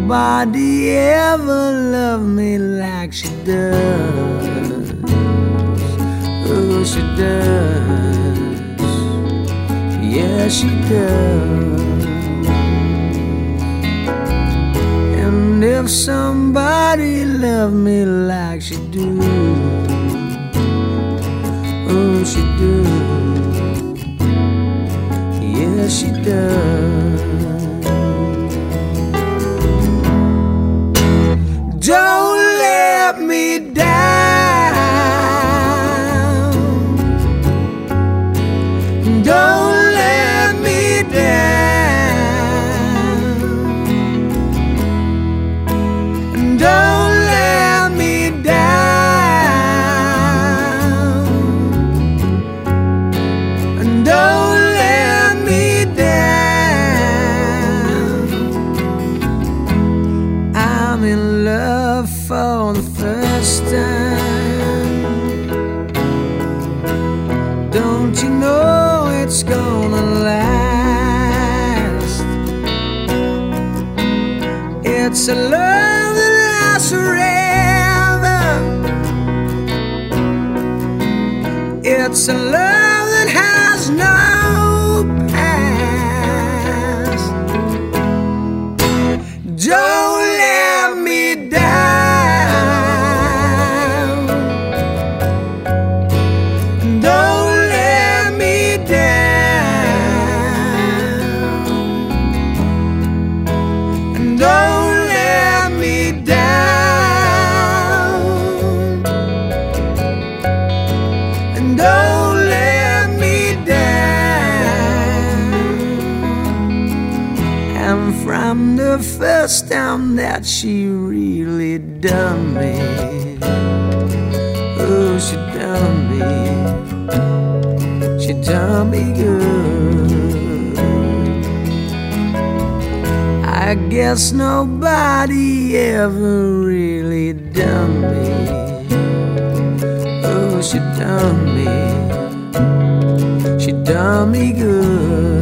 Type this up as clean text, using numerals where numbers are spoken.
nobody ever loved me like she does. Oh, she does. Yeah, she does. And if somebody loved me like she do, oh, she do. Yeah, she does. Don't let me down. Don't let me down. Don't let me down. Don't let me down. I'm in love for the first time. Don't you know it's gonna last? It's a love that lasts forever. It's a love that has no past. Don't let me down. Don't let me down. Don't let me down. Don't let me down. And from the first time that she really done me, oh, she done me. She done me good. I guess nobody ever really done me. Oh, she done me. She done me good.